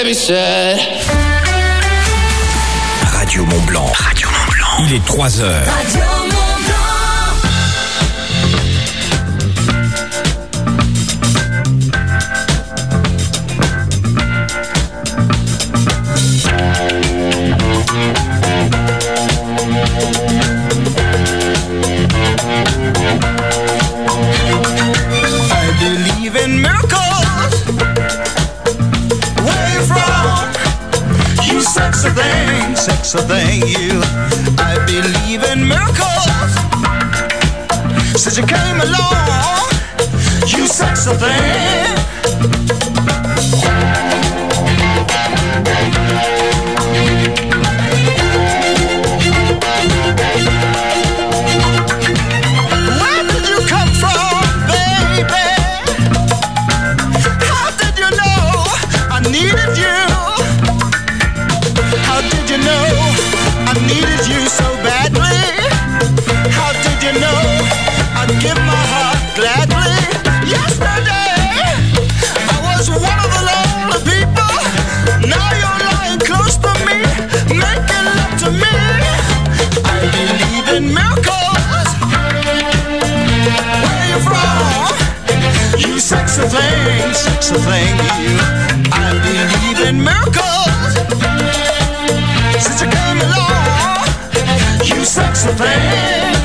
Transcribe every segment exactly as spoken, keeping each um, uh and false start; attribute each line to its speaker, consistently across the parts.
Speaker 1: baby said.
Speaker 2: Radio Mont Blanc. Radio Mont Blanc. Il est trois heures.
Speaker 3: Radio Mont Blanc.
Speaker 4: I believe in miracles. Where you from? You sexy thing, sexy thing, you. I believe in miracles. Since you came along, you sexy thing. Where did you come from, baby? How did you know I needed you? How did you know I needed you so badly? How did you know I'd give my heart gladly? Yesterday I was one of the lonely people. Now you're lying close to me, making love to me. I believe in miracles. Where you from? You sexy thing, sexy thing, you. I believe in miracles. Since you came along, you sexy thing.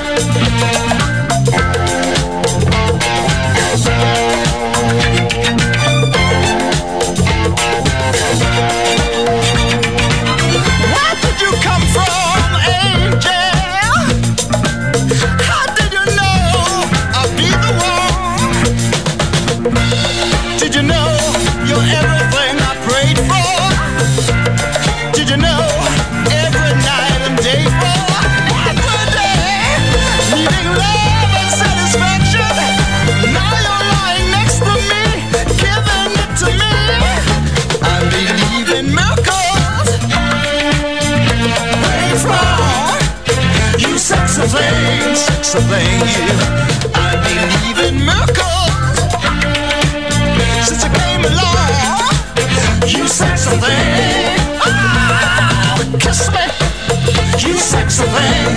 Speaker 4: Where did you come from, angel? How did you know I'd be the one? Did you know you're everything I prayed for? Did you know every night and day for? Every day, needing love and satisfaction. Now you're lying next to me, giving it to me. I believe in miracles. Where you from? You sexy thing, sexy thing, you. I believe in miracles. Since you came along, you sexy thing. Oh, kiss me, you sexy thing.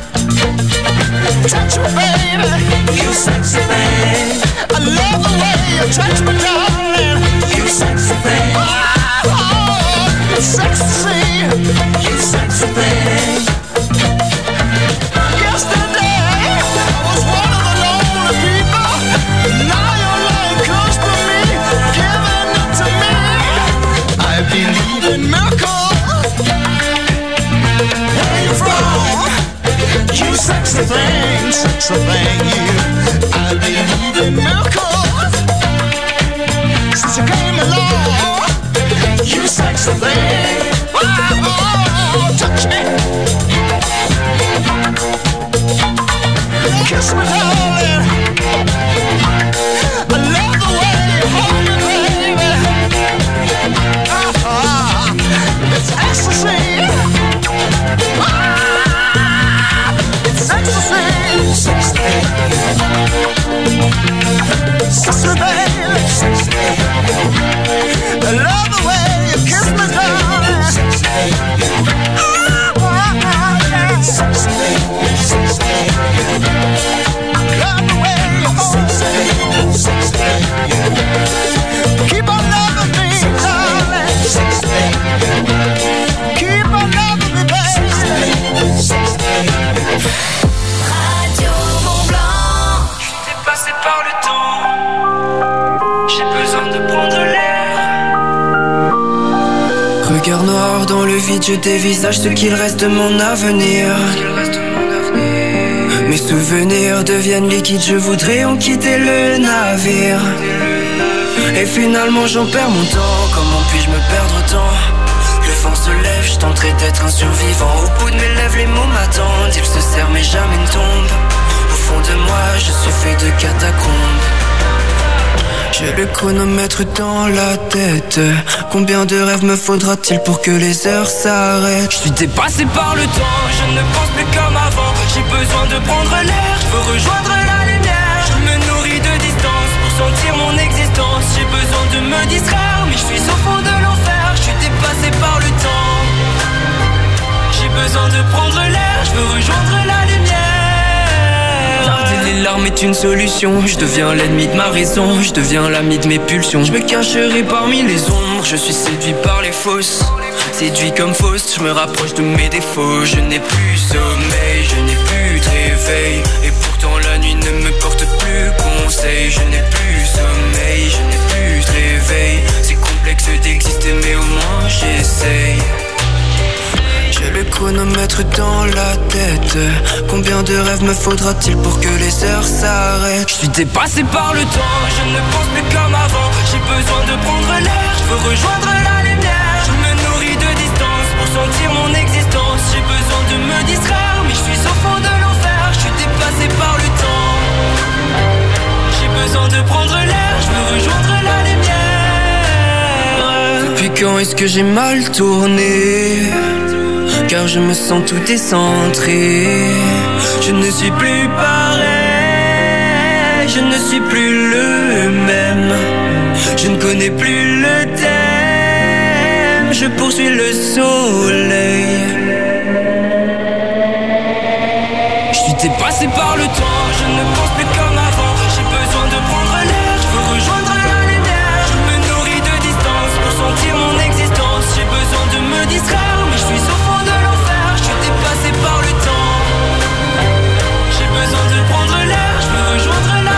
Speaker 4: Touch me, baby, you sexy thing. I love the way you touch me, darling. You sexy thing. Oh, oh, it's sexy to see. You sexy thing. Yesterday I was one of the lonely people. Now you're lying close to me, giving it to me. I believe in miracles. Where you from? You sexy thing, sexy thing, you. I believe in miracles. Since you came along, you sexy thing. Oh, oh, touch me, kiss me, darling. I love the way you hold me, baby. Oh, oh, it's ecstasy. Ah, it's ecstasy. Sexy, sexy, baby. I love the way you kiss me, darling. Ah, oh, oh, yeah. Sexy, sexy. Love the way you hold me. Sexy. Keep on loving me, darling. Keep on loving me, baby.
Speaker 3: Radio Mont Blanc.
Speaker 5: J'étais passé par le temps. J'ai besoin de prendre l'air.
Speaker 6: Regard noir dans le vide, je dévisage ce qu'il reste de mon avenir. Mes souvenirs deviennent liquides, je voudrais en quitter le navire. Et finalement j'en perds mon temps, comment puis-je me perdre autant? Le vent se lève, je tenterai d'être un survivant. Au bout de mes lèvres, les mots m'attendent. Ils se serrent mais jamais ne tombent. Au fond de moi, je suis fait de catacombes. J'ai le chronomètre dans la tête. Combien de rêves me faudra-t-il pour que les heures s'arrêtent? Je suis dépassé par le temps, je ne pense plus comme avant. J'ai besoin de prendre l'air, je veux rejoindre la lumière. Je me nourris de distance pour sentir mon existence. J'ai besoin de me distraire, mais je suis au fond de l'enfer. Je suis est une solution. Je deviens l'ennemi de ma raison, je deviens l'ami de mes pulsions. Je me cacherai parmi les ombres, je suis séduit par les fausses. Séduit comme fausse, je me rapproche de mes défauts. Je n'ai plus sommeil, je n'ai plus de réveil. Et pourtant la nuit ne me porte plus conseil. Je n'ai plus sommeil, je n'ai plus de réveil. C'est complexe d'exister mais au moins j'essaye. J'ai le chronomètre dans la tête. Combien de rêves me faudra-t-il pour que les heures s'arrêtent? Je suis dépassé par le temps, je ne pense plus comme avant. J'ai besoin de prendre l'air, je veux rejoindre la lumière. Je me nourris de distance pour sentir mon existence. J'ai besoin de me distraire, mais je suis au fond de l'enfer. Je suis dépassé par le temps. J'ai besoin de prendre l'air, je veux rejoindre la lumière. Depuis quand est-ce que j'ai mal tourné? Car je me sens tout décentré. Je ne suis plus pareil, je ne suis plus le même. Je ne connais plus le thème, je poursuis le soleil. Je suis dépassé par le temps, je ne pense plus comme avant. J'ai besoin de prendre l'air, je veux rejoindre la lumière. Je me nourris de distance pour sentir mon existence. J'ai besoin de me distraire, mais je suis au fond de l'enfer. Je suis dépassé par le temps. J'ai besoin de prendre l'air, je veux rejoindre la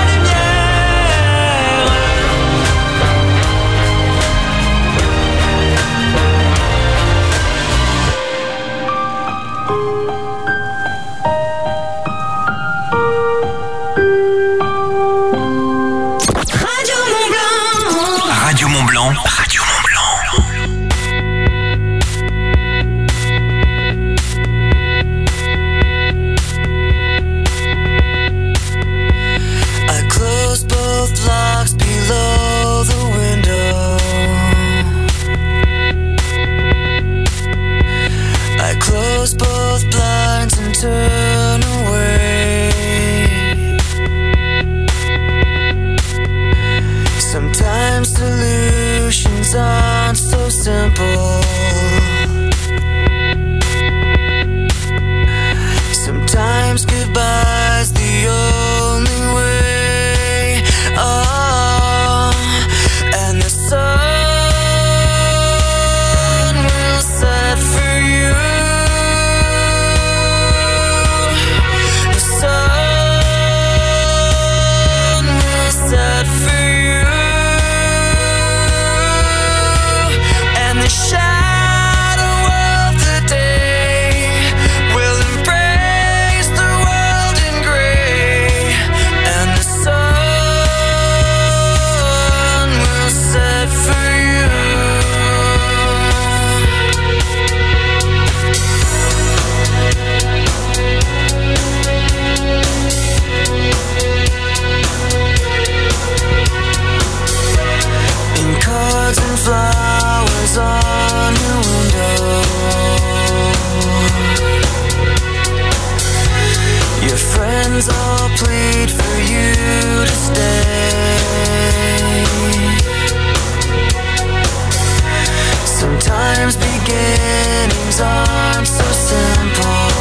Speaker 2: Radio Mont Blanc, Radio Mont Blanc.
Speaker 6: I close both locks below the window. I close both blinds and turn away. Sometimes solutions aren't so simple. Sometimes goodbye's the only way. Oh, and the sun will set for you. The sun will set for you. The shadow of the day will embrace the world in gray, and the sun will set for you. In cards and flowers on your window, your friends all plead for you to stay. Sometimes beginnings aren't so simple.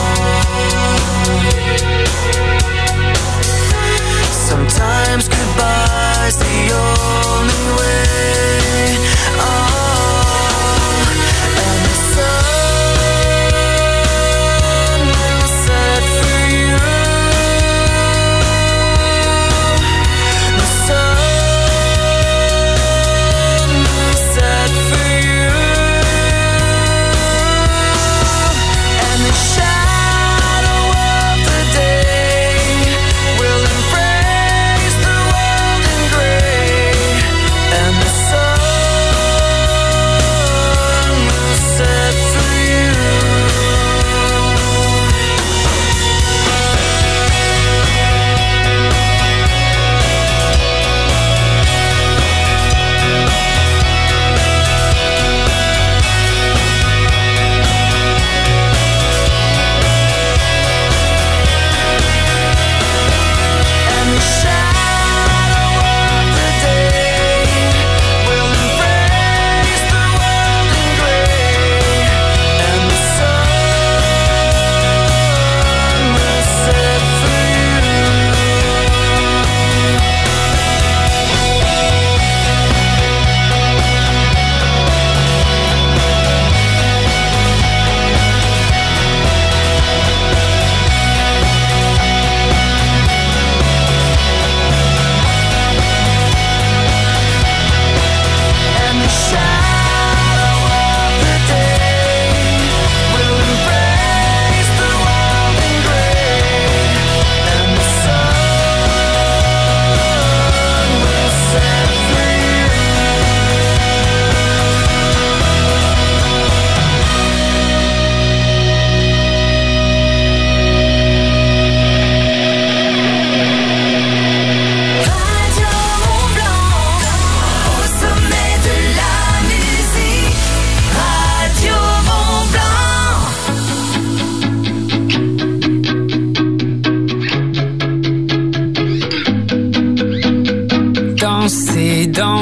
Speaker 6: Sometimes goodbye's the only way. Oh, and the sun will set for you. The sun will set for you. And the shadow of the day will embrace the world in gray.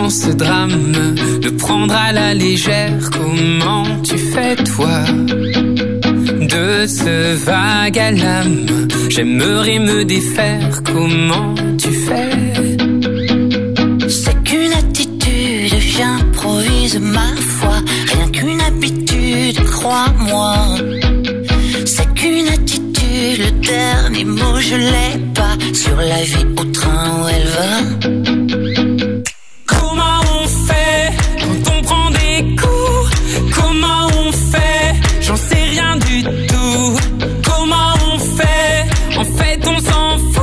Speaker 1: Comment ce drame le prendre à la légère? Comment tu fais toi? De ce vague à l'âme, j'aimerais me défaire. Comment tu fais?
Speaker 3: C'est qu'une attitude, j'improvise ma foi. Rien qu'une habitude, crois-moi. C'est qu'une attitude, le dernier mot je l'ai pas. Sur la vie au train où elle va.
Speaker 1: Comment on fait quand on prend des coups? Comment on fait? J'en sais rien du tout. Comment on fait? En fait on s'en fout.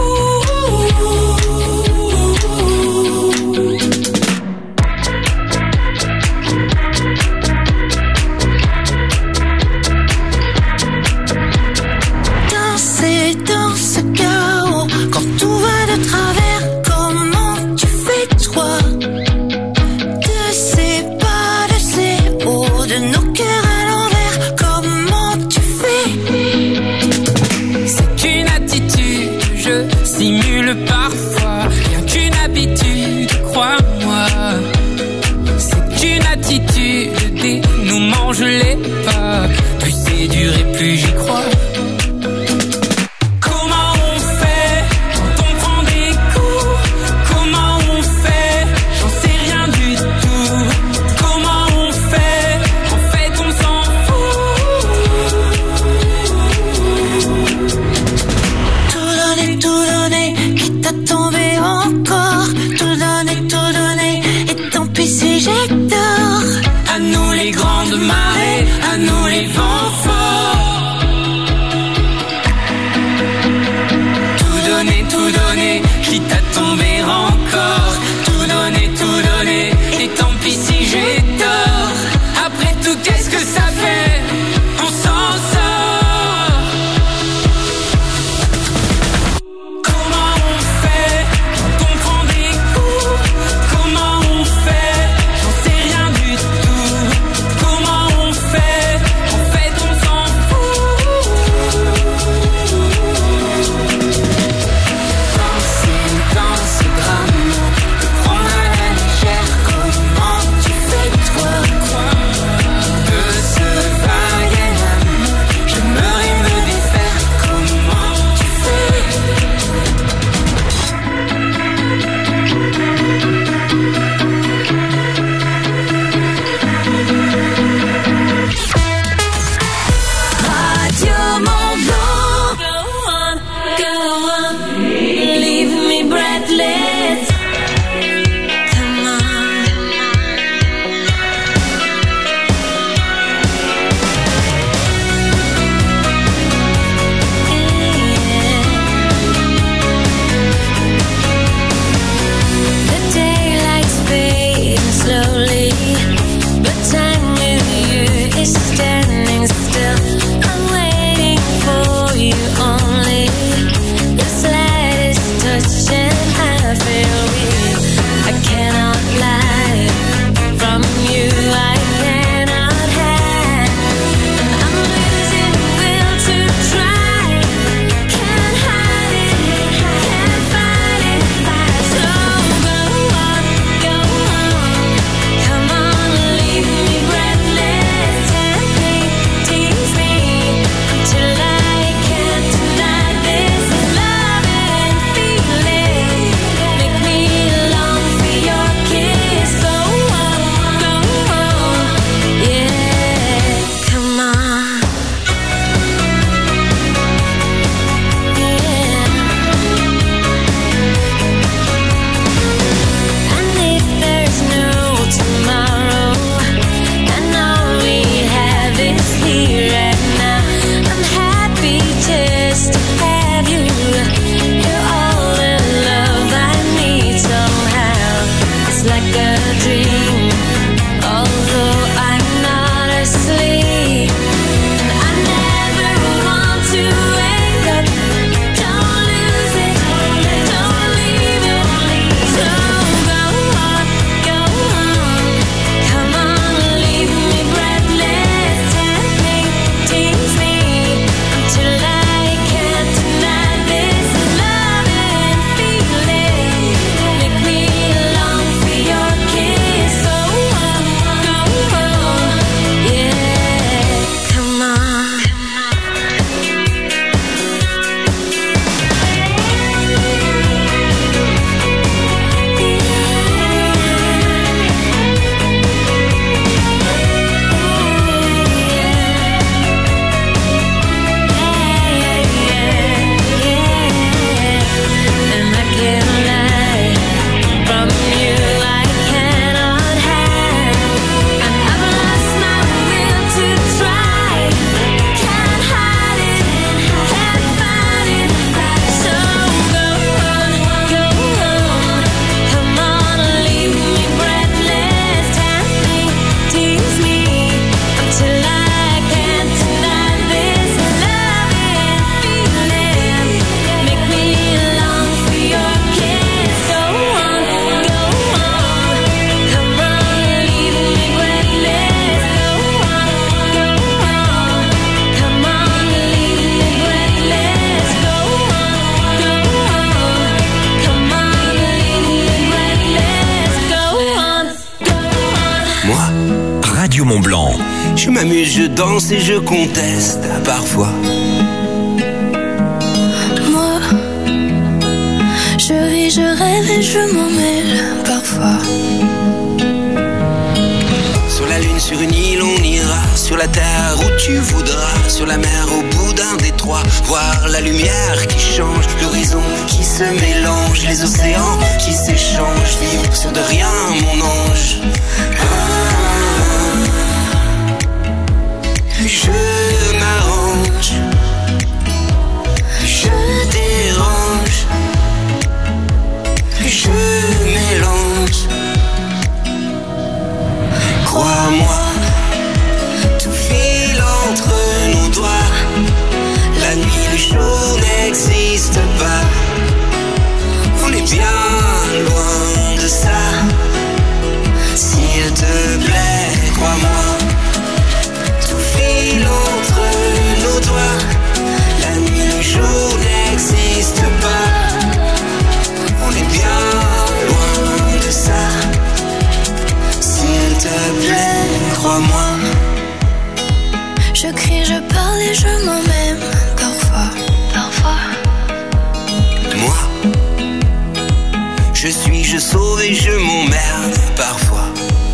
Speaker 3: Danser dans ce chaos, quand tout va de travers, comment tu fais toi? De ces pas, de ces hauts, de nos cœurs à l'envers, comment tu fais?
Speaker 1: C'est qu'une attitude, je simule parfois. Rien qu'une habitude, crois-moi. C'est qu'une attitude, dénouement je l'ai pas. Plus c'est dur et plus j'y crois. Comment on fait quand on prend des coups? Comment on fait? J'en sais rien du tout. Comment on fait? En fait on s'en fout.
Speaker 3: Tout donner, tout donner, quitte à tomber encore. Tout donner, tout donner, et tant pis si j'ai tort.
Speaker 1: À nous les grandes marées, à nous les vents forts. Tout donner, tout donner, quitte à tomber encore. Tout donner, tout donner, et tant pis si j'ai tort. Après tout, qu'est-ce que ça fait? On s'en sort. Comment on fait quand on prend des coups? Comment on fait? J'en sais rien du tout. Comment on fait? En fait
Speaker 7: Je m'amuse, je danse et je conteste parfois.
Speaker 3: Moi, je vis, je rêve et je m'en mêle parfois.
Speaker 7: Sur la lune, sur une île, on ira. Sur la terre où tu voudras. Sur la mer, au bout d'un détroit. Voir la lumière qui change, l'horizon qui se mélange, les océans qui s'échangent. Vivre sur de rien, mon ange. Ah, je m'arrange, je dérange, je mélange. Crois-moi, tout file entre nos doigts. La nuit, le jour n'existe pas. On est bien loin de ça. S'il te plaît, crois-moi. Tout file entre nos doigts. La nuit, le jour n'existe pas. On est bien loin de ça. S'il te plaît, crois-moi.
Speaker 3: Je crie, je parle et je m'en même parfois, parfois.
Speaker 7: Moi, je suis, je sauve et je m'emmerde parfois.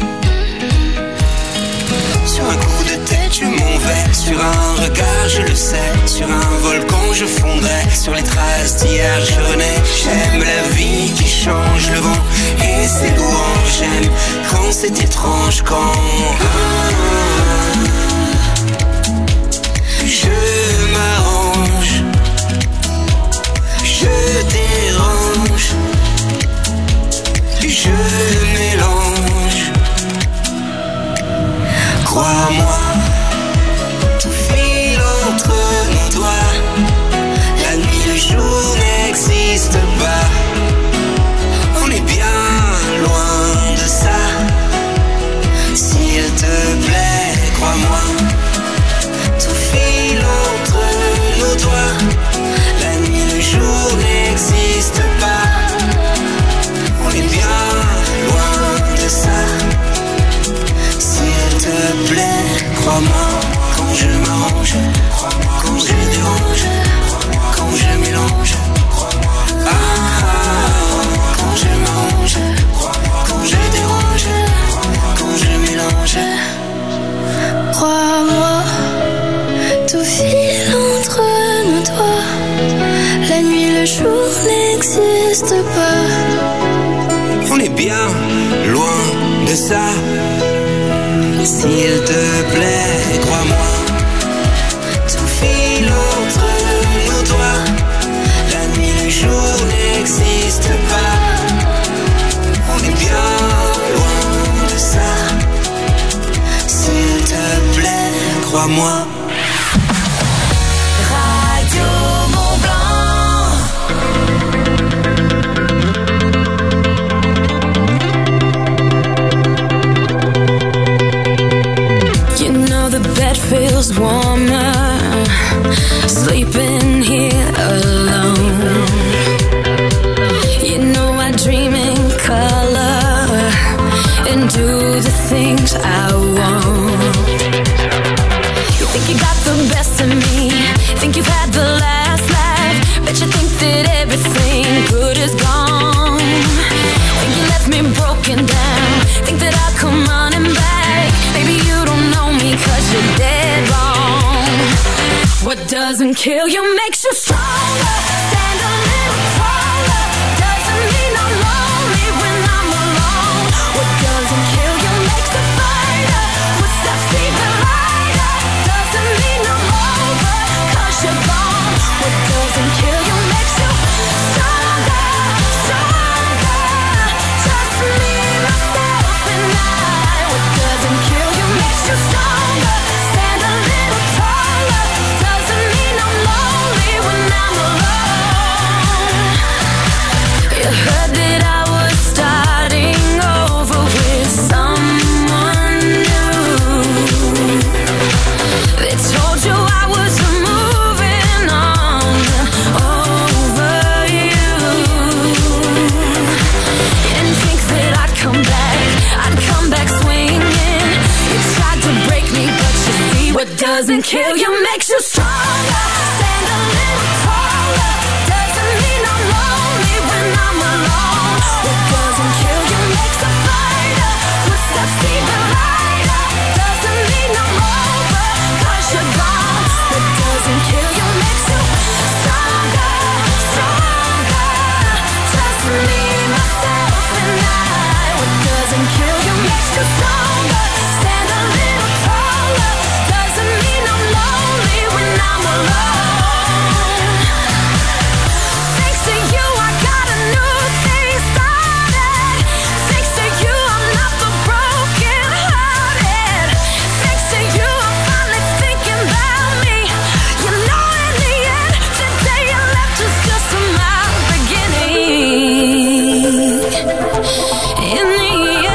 Speaker 7: Sur un coup de tête, je m'en vais. Sur un regard, je le sais. Sur un volcan, je fondrai. Sur les traces d'hier, je renais. J'aime la vie qui change, le vent et ses louanges. J'aime quand c'est étrange, quand je m'arrange, je dérange, je mélange. Crois-moi, tout file entre nos doigts. La nuit, le jour n'existe pas. On est bien loin de ça. S'il te plaît, crois-moi. Tout file entre nos doigts. La nuit, le jour n'existe pas. On est bien loin de ça. S'il te plaît, crois-moi. Quand je m'arrange, quand je dérange, quand je mélange. Ah, quand je m'arrange, quand je dérange, quand je mélange.
Speaker 3: Crois-moi, tout file entre nos doigts. La nuit, le jour n'existe pas.
Speaker 7: On est bien loin de ça. S'il te plaît, crois-moi. Tout file entre nos doigts. La nuit, le jour n'existe pas. On est bien loin de ça. S'il te plaît, crois-moi.
Speaker 3: Radio Mont Blanc.
Speaker 1: You know the bed feels warmer, sleeping here alone. You know I dream in color and do the things I want. You think you got the best of me, think you've had the last laugh, bet you think that everything good is gone. Think you left me broken down, think that I'll come running back. Maybe you don't know me 'cause you're dead wrong. What doesn't kill you makes you stronger. Stand a little taller. Doesn't mean I'm lonely when I'm alone. What doesn't kill you makes a fighter. Footsteps even lighter. Doesn't mean I'm over 'cause you're gone. What doesn't kill you makes you stronger, stronger. Just me, myself, and I. What doesn't kill you makes you stronger. Stand a little taller. Doesn't mean I'm lonely when I'm alone.
Speaker 3: What doesn't kill you makes you stronger. Stand a little taller. Doesn't mean I'm lonely when I'm alone. What doesn't kill you makes a fighter. Footsteps even lighter. Doesn't mean I'm over, 'cause you're gone. What doesn't kill you makes you stronger, stronger. Just me, myself, and I. What doesn't kill you makes you stronger. Stand a little taller. Doesn't mean I'm lonely when I'm alone. Thanks to you, I got a new thing started. Thanks to you, I'm not the broken hearted. Thanks to you, I'm finally thinking about me. You know, in the end, the day you left was just my beginning. In the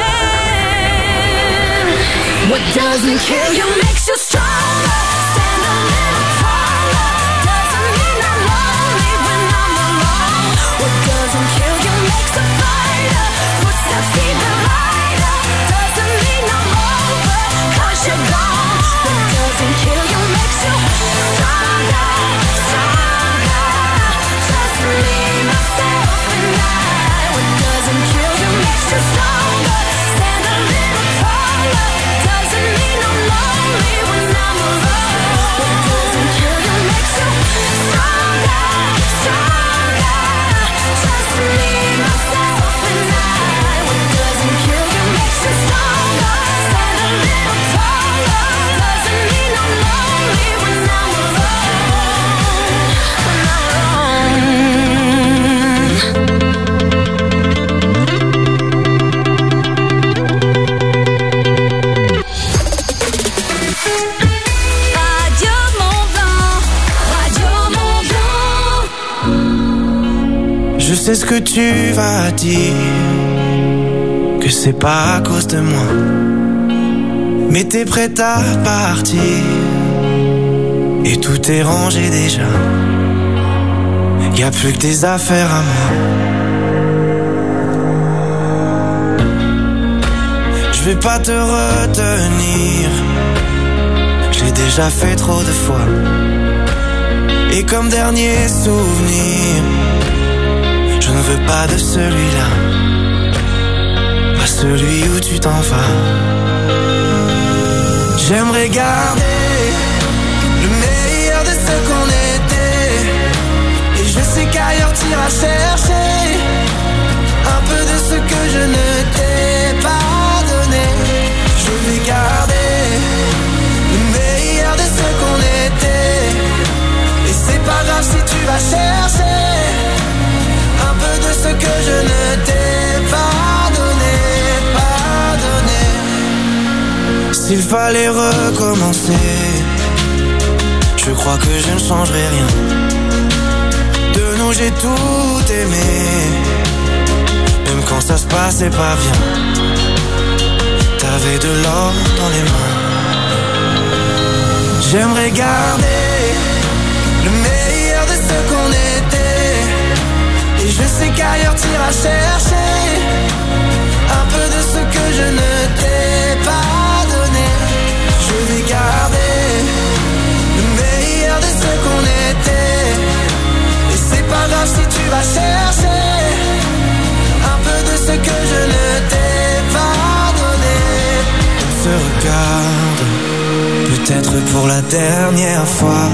Speaker 3: end, what doesn't kill you makes you stronger. Stand a little taller. Doesn't mean I'm lonely when I'm alone. What doesn't kill you makes a fighter. Footsteps even lighter. Doesn't mean I'm over, 'cause you're gone. What doesn't kill you makes you stronger, stronger. Just me, myself, and I. What doesn't kill you makes you stronger. Stand a little taller. Doesn't mean I'm lonely when I'm alone. What doesn't kill you makes you stronger, stronger. Just me, myself, and I. What doesn't kill you makes you stronger. Stand a little taller. Doesn't mean I'm lonely when I'm alone. When I'm Radio Mont-Blanc, Radio Mont-Blanc.
Speaker 6: Je sais ce que tu vas dire, que c'est pas à cause de moi. Mais t'es prête à partir, et tout est rangé déjà. Y a plus que tes affaires à moi. Je vais pas te retenir, j'ai déjà fait trop de fois. Et comme dernier souvenir, je ne veux pas de celui-là, pas celui où tu t'en vas. J'aimerais garder le meilleur de ce qu'on était. Et je sais qu'ailleurs t'iras chercher un peu de ce que je ne t'ai pas donné. Je vais garder le meilleur de ce qu'on était. Et c'est pas grave si tu vas chercher un peu de ce que je ne t'ai pas donné, pas donné. S'il fallait recommencer, je crois que je ne changerai rien. De nous j'ai tout aimé, même quand ça se passait pas bien. T'avais de l'or dans les mains. J'aimerais garder le meilleur de ce qu'on était. Et je sais qu'ailleurs t'iras chercher un peu de ce que je ne t'ai pas donné. Je vais garder le meilleur de ce qu'on était. Et c'est pas grave si tu vas chercher un peu de ce que je ne t'ai pas donné. On se regarde, peut-être pour la dernière fois.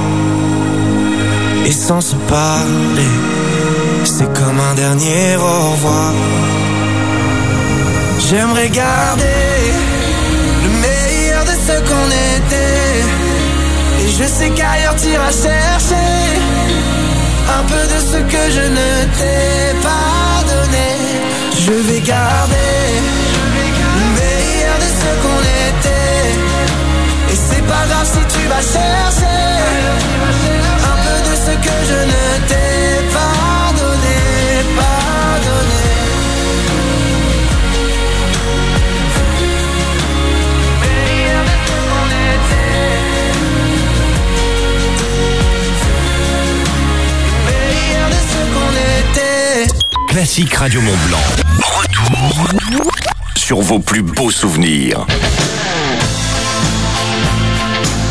Speaker 6: Et sans se parler, c'est comme un dernier au revoir. J'aimerais garder le meilleur de ce qu'on était. Et je sais qu'ailleurs t'iras chercher un peu de ce que je ne t'ai pas donné. Je vais garder le meilleur de ce qu'on était. Et c'est pas grave si tu vas chercher un peu de ce que je ne t'ai pas donné, pas donné. Meilleur de ce qu'on était. Meilleur de ce qu'on était.
Speaker 2: Classique Radio Mont-Blanc. Retour sur vos plus beaux souvenirs.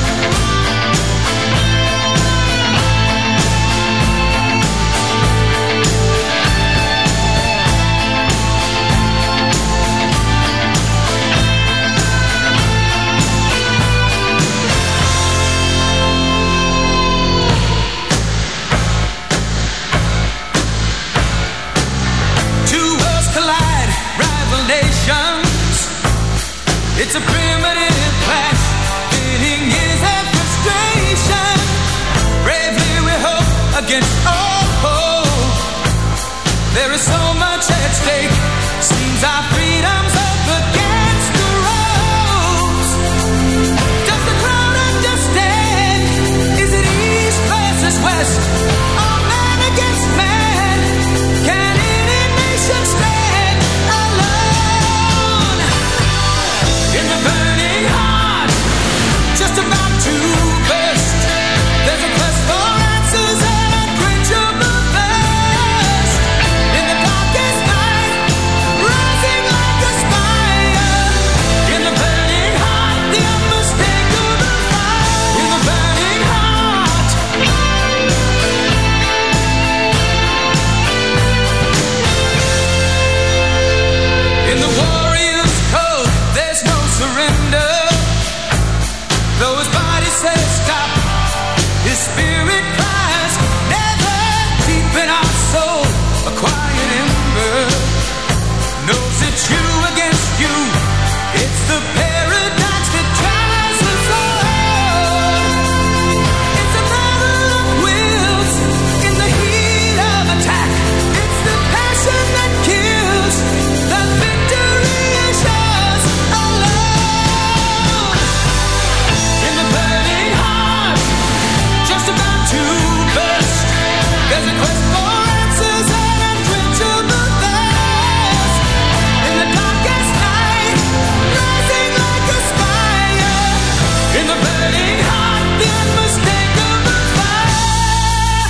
Speaker 8: says stop, his spirit cries, never deep in our soul, a quiet ember knows it's you against you. It's the paradox that tries us all. It's a battle of wills in the heat of attack. It's the passion that kills. The victory is yours alone. In the burning heart, just about to burst, there's a quest for answers and unquenchable thirst. In the darkest night, rising like a spire. In the burning heart, the unmistakable fire.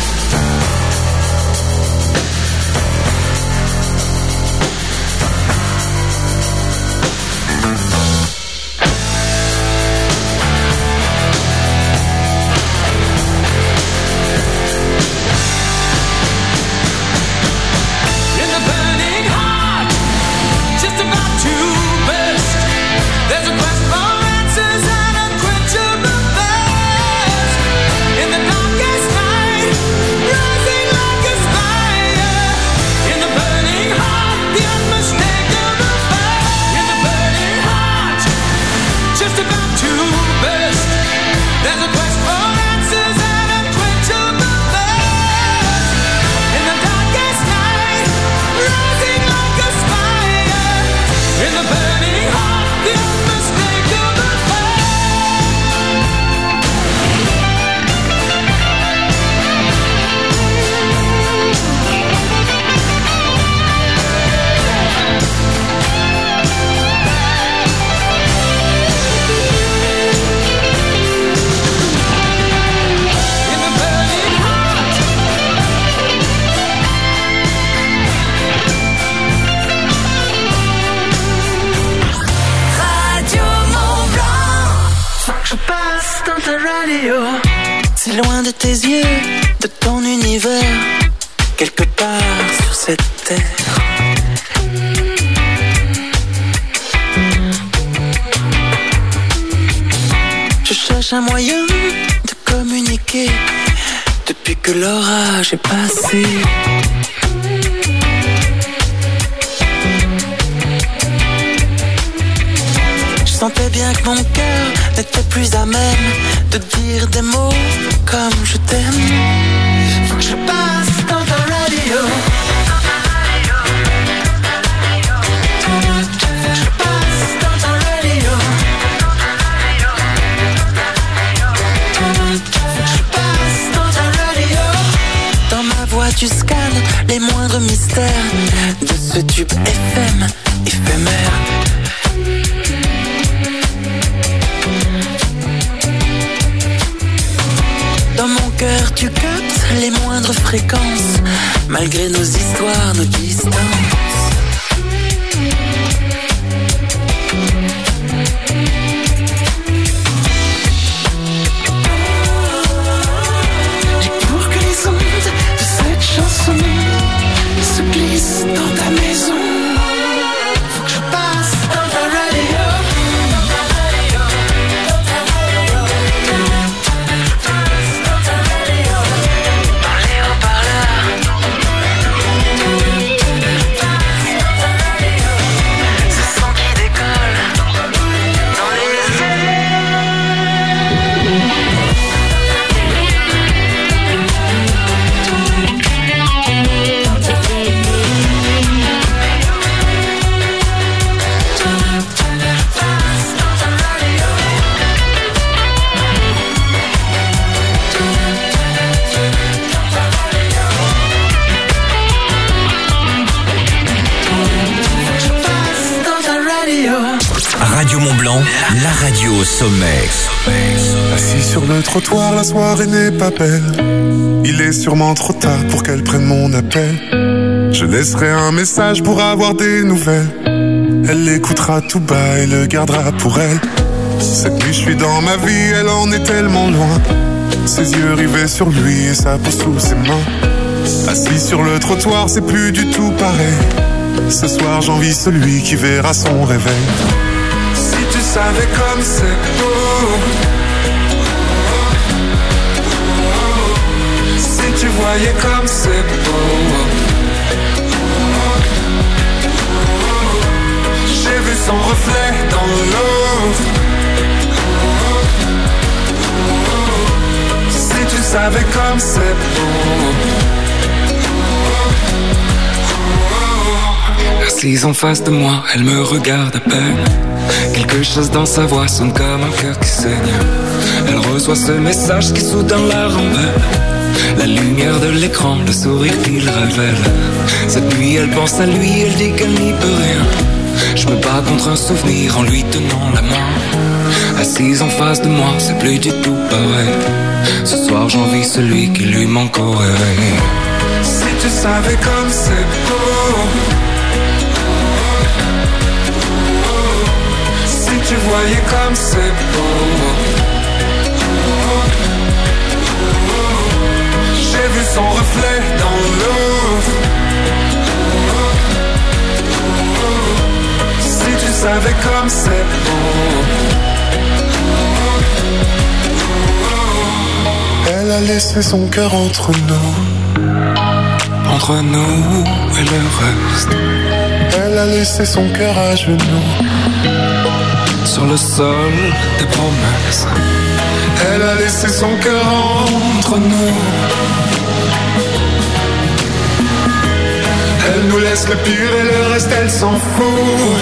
Speaker 8: In the burning heart, just about to burst, there's a quest for answers and unquenchable thirst. In the darkest night, rising like a spire. In the burning heart, the unmistakable fire. In the burning heart, just about to burst, there's a quest for answers and unquenchable thirst. In the darkest night, rising like a spire. In the burning heart, the unmistakable In the burning heart.
Speaker 3: Radio Mont Blanc.
Speaker 6: Faut que je passe dans ta radio. Si loin de tes yeux, de ton univers, quelque part sur cette terre. Je cherche un moyen de communiquer depuis que l'orage est passé. Je sentais bien que mon cœur n'était plus à même de dire des mots comme je t'aime. Faut que je passe dans ta radio. Faut que je passe dans ta radio. Faut que je passe dans ta radio. Dans ma voix tu scannes les moindres mystères de ce tube F M éphémère. Dans mon cœur tu captes les moindres fréquences, malgré nos histoires, nos distances. Et pour que les ondes de cette chanson se glissent dans ta maison, faut que je passe dans ta radio.
Speaker 2: Radio Mont Blanc, la radio au sommet.
Speaker 9: Assis sur le trottoir, la soirée n'est pas belle. Il est sûrement trop tard pour qu'elle prenne mon appel. Je laisserai un message pour avoir des nouvelles. Elle l'écoutera tout bas et le gardera pour elle. Cette nuit je suis dans ma vie, elle en est tellement loin. Ses yeux rivés sur lui et sa peau sous ses mains. Assis sur le trottoir, c'est plus du tout pareil. Ce soir j'envie celui qui verra son réveil. Si tu savais comme c'est beau
Speaker 6: voyais comme c'est beau. J'ai vu son reflet dans l'eau. Si tu savais comme c'est beau. Assise en face de moi, elle me regarde à peine. Quelque chose dans sa voix sonne comme un cœur qui saigne. Elle reçoit ce message qui soudain la rembelle. La lumière de l'écran, le sourire qu'il révèle. Cette nuit elle pense à lui, elle dit qu'elle n'y peut rien. Je me bats contre un souvenir en lui tenant la main. Assise en face de moi, c'est plus du tout pareil. Ce soir j'envie celui qui lui manque au réveil. Si tu savais comme c'est beau. Si tu voyais comme c'est beau. J'ai vu son reflet dans l'eau. Si tu savais comme c'est beau.
Speaker 9: Elle a laissé son cœur entre nous.
Speaker 6: Entre nous et le reste.
Speaker 9: Elle a laissé son cœur à genoux.
Speaker 6: Sur le sol des promesses.
Speaker 9: Elle a laissé son cœur entre nous. Elle nous laisse le pire et le reste elle s'en fout.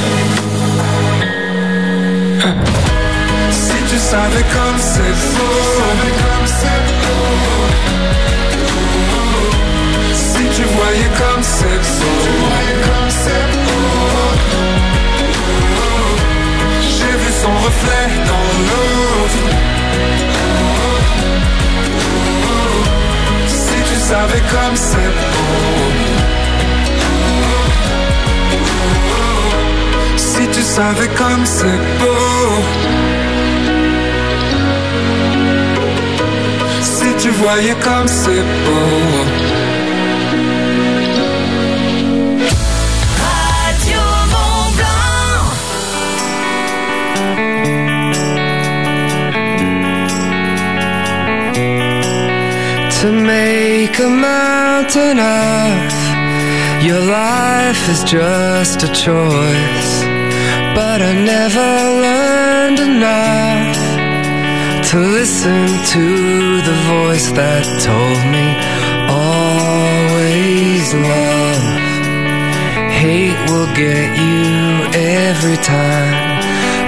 Speaker 6: Si tu savais comme c'est beau. Si tu voyais comme c'est beau. J'ai vu son reflet dans l'eau. Si tu savais comme c'est beau. Si tu savais comme c'est beau. Si tu voyais comme c'est beau.
Speaker 3: Radio Mont Blanc.
Speaker 6: To make a mountain of your life is just a choice. But I never learned enough to listen to the voice that told me always love. Hate will get you every time.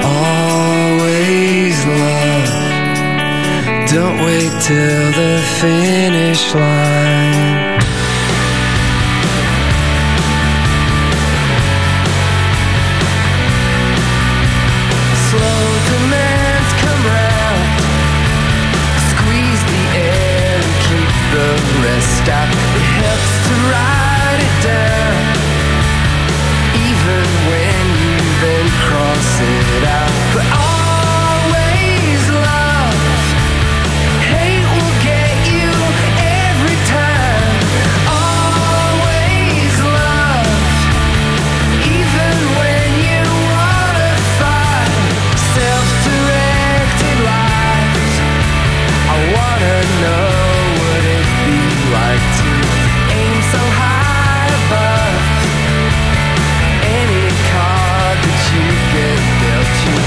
Speaker 6: Always love. Don't wait till the finish line. Stop. It helps to write it down, even when you then cross it out. But always love. Hate will get you every time. Always love, even when you wanna fight. Self-directed lies. I wanna know like to aim so high above any card that you get dealt you.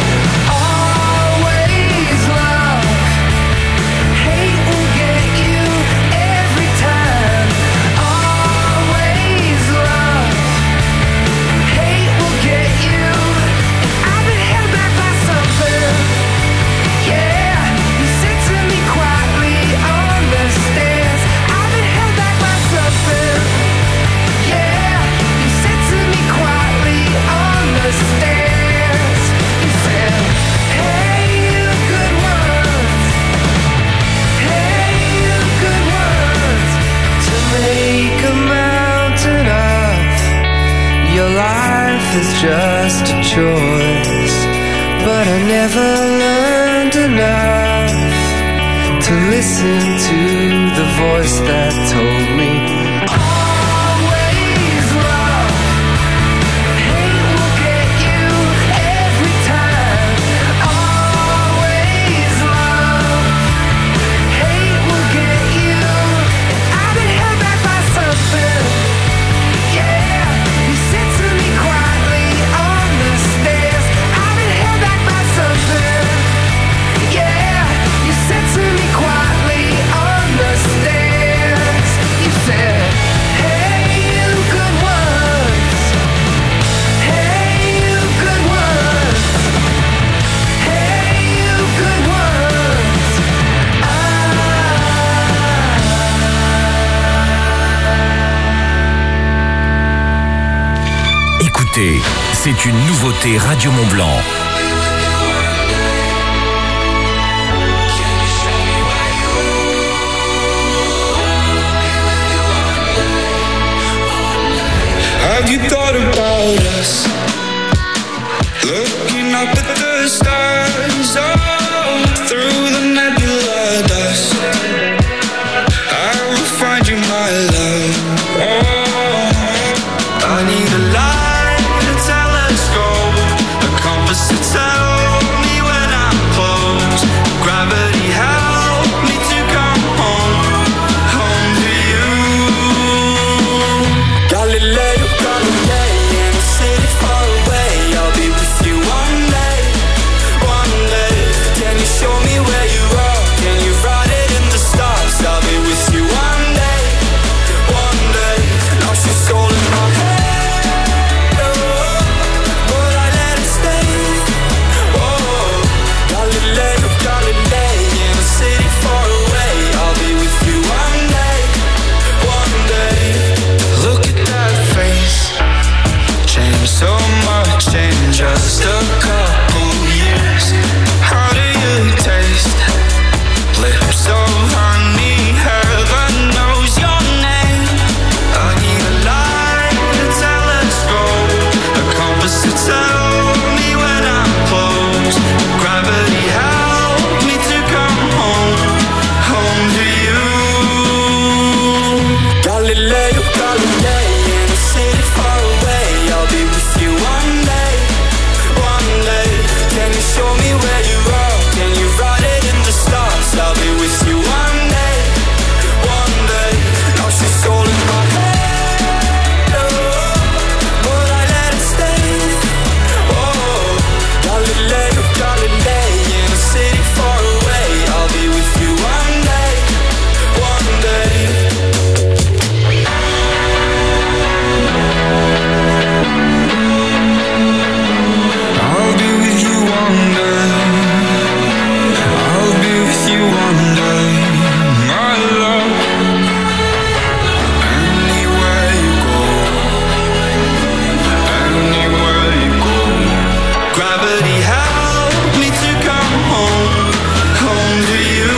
Speaker 6: Always love. Hate will get you every time. Always love. Hate will get you. I've been held back by something. Yeah, you said to me quietly on the stairs. Yeah, you said to me quietly on the stairs. You said, hey, you good ones. Hey, you good ones. To make a mountain of your life is just a choice. But I never learned enough to listen to the voice that told me always love. Hate will get you every time. Always love. Hate will get you. I've been held
Speaker 2: l'été, c'est une nouveauté Radio Mont Blanc.
Speaker 10: Have you thought about us? Looking up at the stars, oh, through the nebula dust. I will find you, my love. Oh, I need a light, a telescope, a compass to tell me when I'm close. Gravity help me to come home, home to you. Galileo, Galilei, in a city far away, I'll be with you one day, one day. Can you show me where you are? Can you write it in the stars? I'll be with you one day, one day. Now she's all in my head, oh, but I let it stay. Oh, Galileo, Galilei, in a city far away, I'll be with you one day, one day. Look at that face, changed so much in just a couple years. How do you taste? Lips so honey, heaven knows your name. I need a light, a telescope, a compass to tell me when I'm close. Gravity help me to come home, home to you. Galileo, Galilei, in a city far away, I'll be with you one day, one day. Can you show me where you are? Can you write it in the stars? I'll be with you one day, one day. Now she's all in my head, oh, but I let it stay. Oh, Galileo, Galilei, in a city far away, I'll be with you one day, one day. I'll be with you one day. I'll be with you one day, my love. Anywhere you go, anywhere you go. Gravity help me to come home, home to you.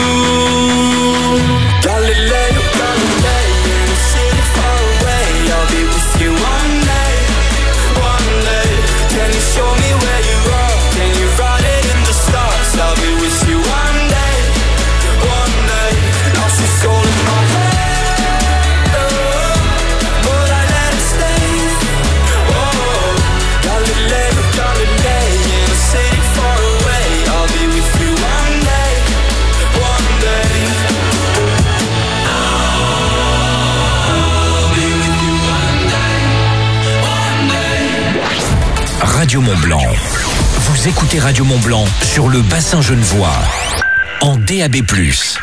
Speaker 10: Galileo, Galilei, in a city far away, I'll be with you one day, one day. Can you show me where you are? Can you write it in the stars? I'll be with you one day, one day. Now she's all in my head, oh, but I let it stay. Oh, Galileo, Galilei, in a city far away, I'll be with you one day, one day. I'll be with you one day, one day.
Speaker 2: Radio Mont Blanc. Vous écoutez Radio Mont Blanc sur le bassin genevois. En D A B plus.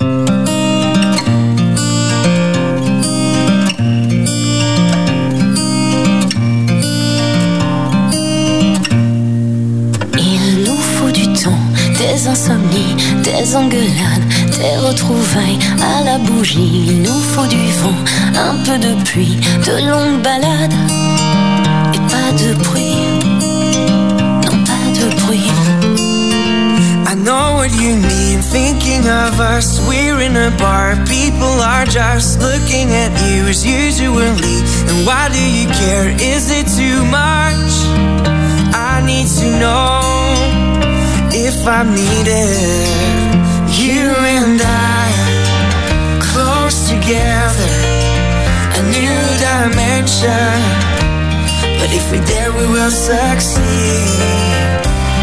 Speaker 3: Il nous faut du temps, des insomnies, des engueulades, des retrouvailles à la bougie. Il nous faut du vent, un peu de pluie, de longues balades et pas de bruit. Non, pas de bruit.
Speaker 6: I know what you mean, thinking of us. We're in a bar, people are just looking at you as usually. And why do you care? Is it too much? I need to know if I'm needed. You and I, close together, a new dimension. But if we're there, we will succeed.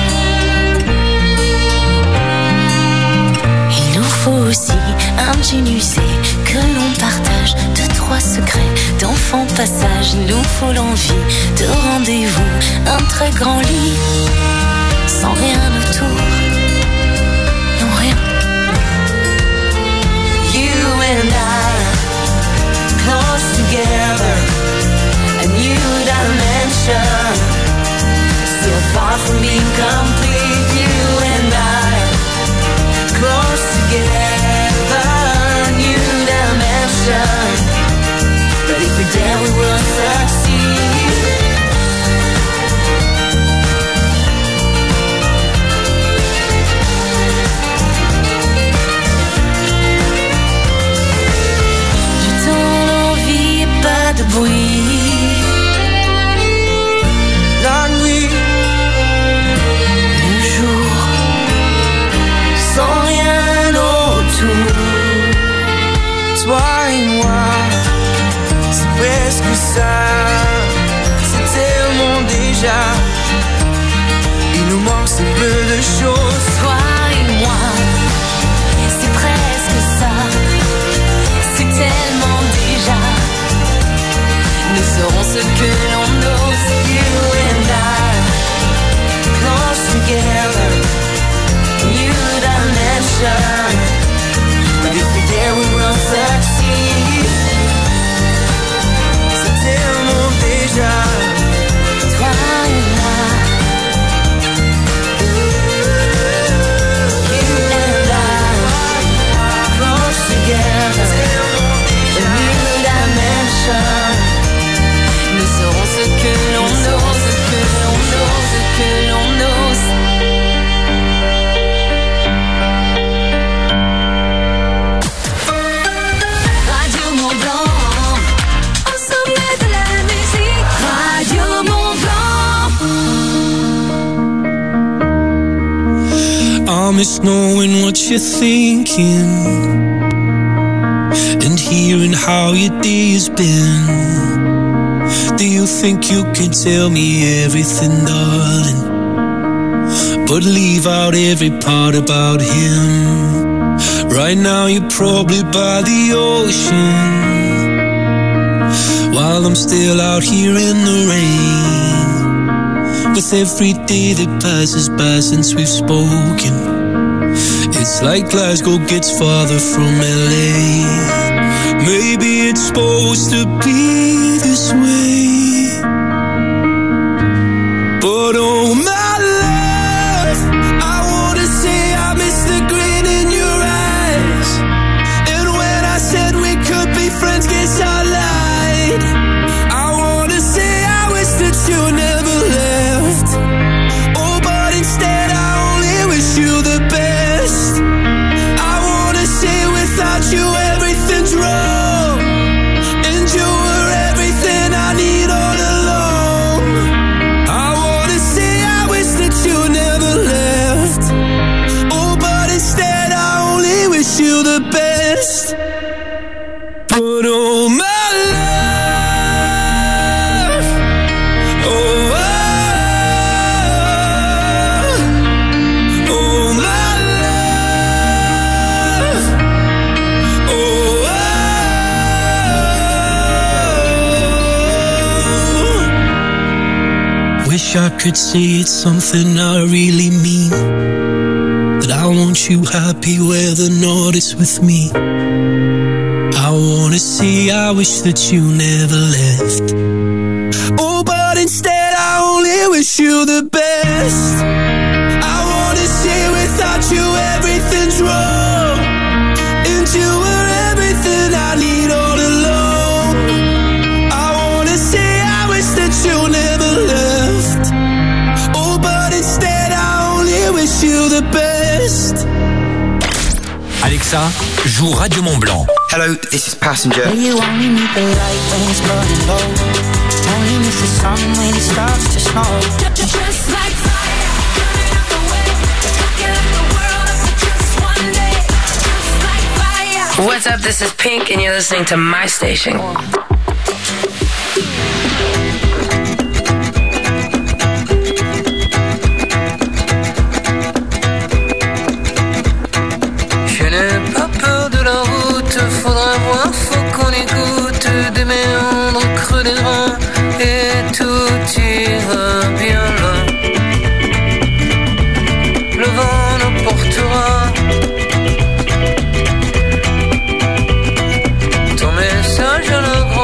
Speaker 3: Il nous faut aussi un jean usé que l'on partage, deux, trois secrets d'enfant passage. Il nous faut l'envie de rendez-vous, un très grand lit, sans rien autour, non rien. You and I, close together, a new dimension, still far from being complete. You and I, close together, new dimension. But if we're there, we will succeed.
Speaker 6: ça. C'est tellement déjà. Il nous manque si peu de choses.
Speaker 3: Toi et moi, c'est presque ça. C'est tellement déjà. Nous serons ce que l'on ose. You and I, close together. New dimension. But if we dare, we will succeed.
Speaker 6: C'est tellement déjà.
Speaker 3: Toi et moi. Nous serons ce que l'on ose, ce que l'on ose, ce que l'on ose. Radio Mont-Blanc, au sommet de la musique. Radio Mont-Blanc.
Speaker 11: I miss knowing what you're thinking and hearing how your day has been. Do you think you can tell me everything, darling, but leave out every part about him? Right now you're probably by the ocean, while I'm still out here in the rain. With every day that passes by since we've spoken, it's like Glasgow gets farther from L A. Maybe it's supposed to be this way, but oh my love, I wanna say I miss the grin in your eyes. And when I said we could be friends, guess I lied. I wanna say I wish that you never left. Oh, but instead I only wish you the best. I wanna say without you everything's wrong, and you were everything I need all along. I wanna say I wish that you never left. Oh, but instead I only wish you the best. But oh my love, oh, oh, oh my love, oh, oh. Wish I could say it's something I really mean, that I want you happy where the north is with me. I wanna say I wish that you never left. Oh, but instead I only wish you the best. I wanna say without you everything's wrong, and you were everything I need all along. I wanna say I wish that you never left. Oh, but instead I only wish you the best.
Speaker 2: Alexa, joue Radio Mont-Blanc.
Speaker 6: Hello, this is Passenger.
Speaker 3: You only need the light when it's burning low. Only miss the sun when it starts to snow. Just like fire, burning up the way. Looking at the world for just one day. Just like fire.
Speaker 12: What's up? This is Pink, and you're listening to my station.
Speaker 13: Je n'ai pas peur de la route, faudra voir, faut qu'on écoute des méandres creux des reins et tout ira bien là. Le vent nous portera. Ton message à la grande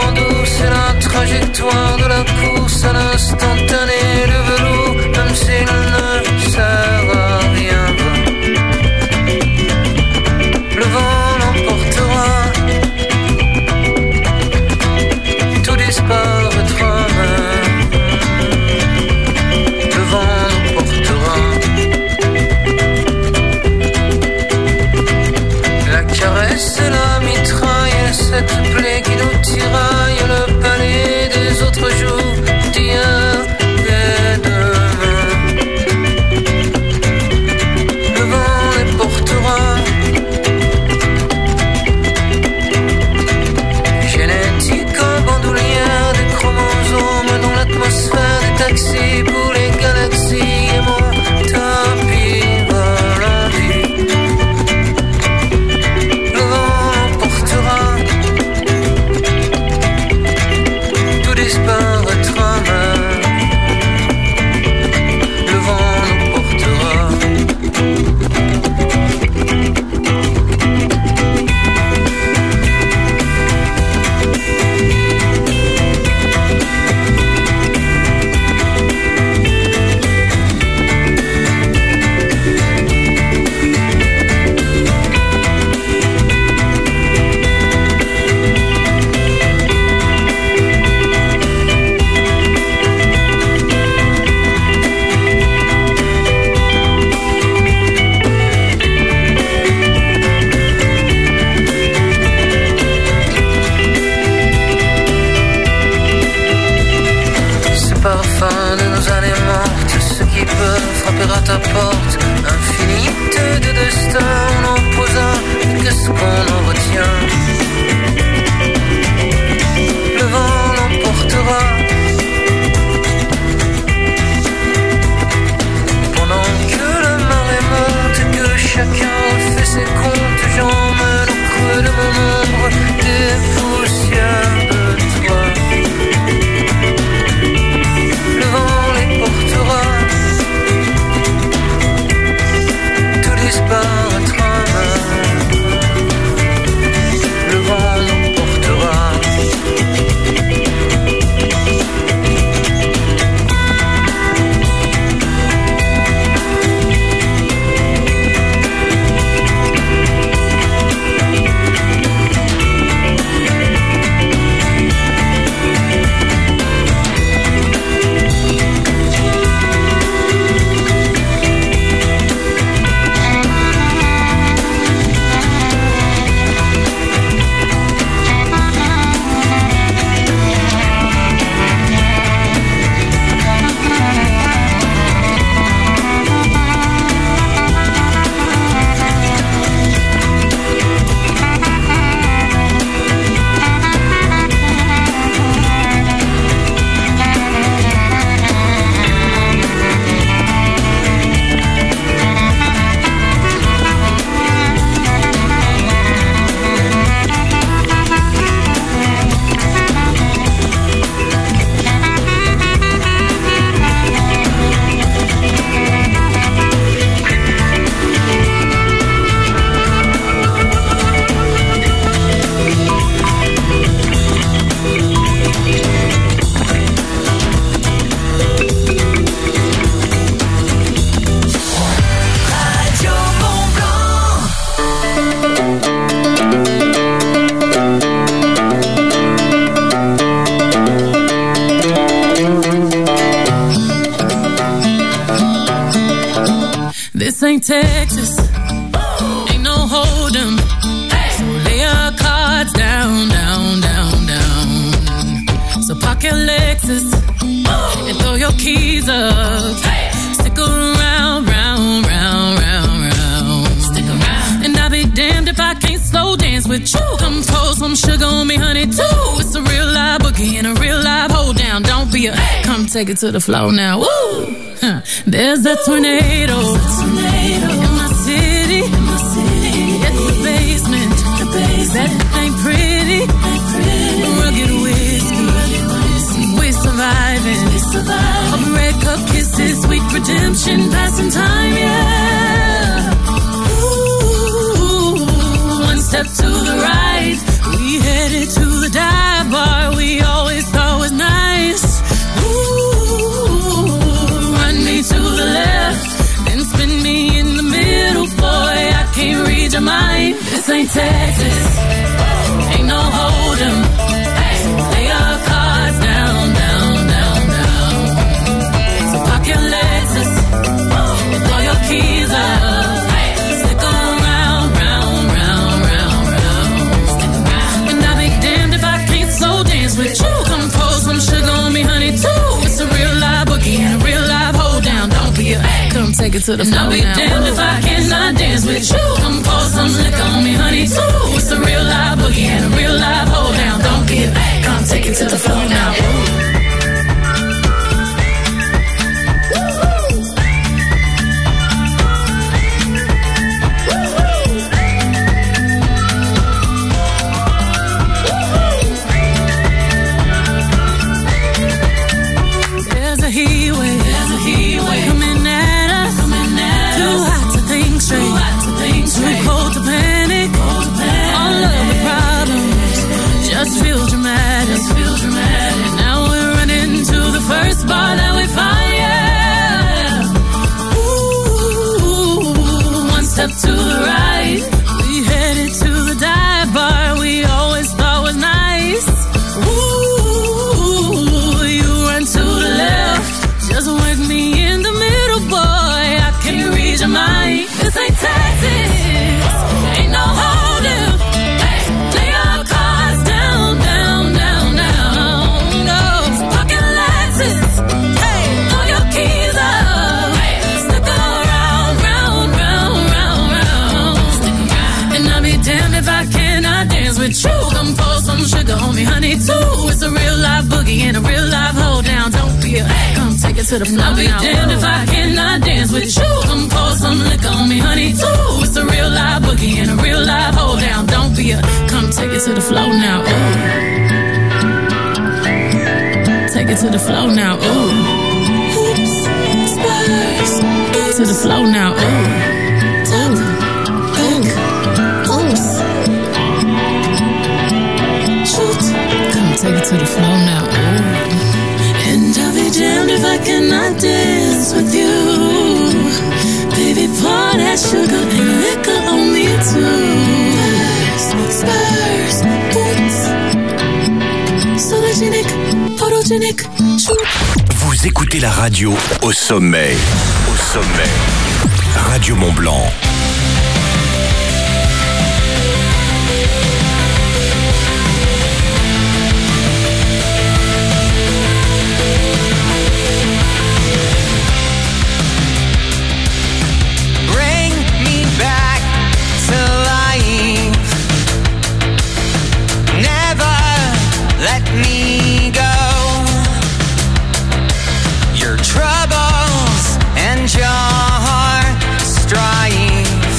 Speaker 14: ain't Texas. Ain't no hold'em. So lay your cards down, down, down, down. So park your Lexus and throw your keys up. Stick around, round, round, round, round. Stick around. And I'll be damned if I can't slow dance with you. Come pour some sugar on me, honey, too. It's a real live boogie and a real live hold down. Don't be a come take it to the floor now. Woo! Huh. There's a tornado, tornado in my city. In my city. At the basement, the basement. That ain't pretty. Ain't pretty. Rugged whiskey, rugged whiskey. We're surviving. We're surviving. Of red cup kisses, sweet redemption, passing time, yeah. Ooh, one step to the right, we headed to the dive bar we always thought was nice. Ooh, run me to the left, then spin me in the middle, boy, I can't read your mind. This ain't Texas, ain't no hold'em. Lay your cards down, down, down, down. So park your Lexus and throw your keys up. Stick around, round, round, round, round. And I'll be damned if I can't slow dance with you. Come pour some sugar on me, honey, too. It's a real live boogie and a real live hold down. Don't be a come take it to the floor now. I'll be damned if I cannot dance with you. Come pour some liquor on me, honey, too. It's a real live boogie and a real live hold down. Don't be a come take it to the floor now. There's a heat wave, there's a heat wave coming at us, coming at too us. Hot to think straight, too hot to think straight, too cold to panic, cold to panic. All of the problems just feel dramatic, just feel dramatic. Now we're running to the first bar that we find, yeah. Ooh, one step to the right, we headed to the dive bar we always thought was nice. Ooh, you run to the left, just work me in the middle, boy, I can't read your mind. This ain't Texas, ain't no hold'em. Lay your cards down, down, down, down. No, pocket Lexus, hey, throw your keys up. Stick around, round, round, round, round. Stick around. And I'll be damned if I cannot dance with you. Come pour some sugar on me, honey, too. It's a real live boogie and a real live hold down. Don't be a come take it to the floor. I'll be damned if I cannot dance with you. Come pour some liquor on me, honey, too. It's a real live boogie and a real live hold down. Don't be a come take it to the floor now. Ooh. Take it to the floor now. Ooh. Oops, Spurs. To the floor now. Ooh. Ooh. Ooh. Oops. Shoot. Come take it to the floor now. Ooh. And I'll be damned if I cannot dance with you. Baby, pour that sugar and liquor on me too. Spurs, boots, sologenic, photogenic, shoot.
Speaker 2: Vous écoutez la radio au sommet. Au sommet. Radio Mont Blanc.
Speaker 10: Troubles and your strife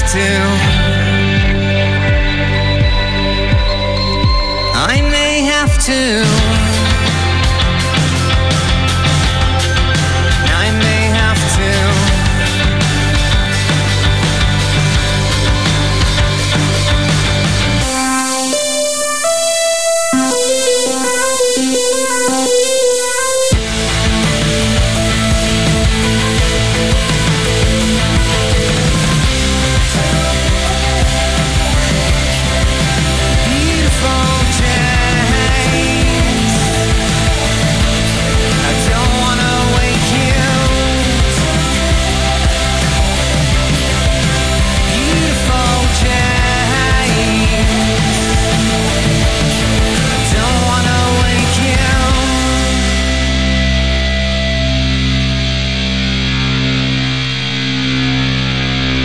Speaker 15: till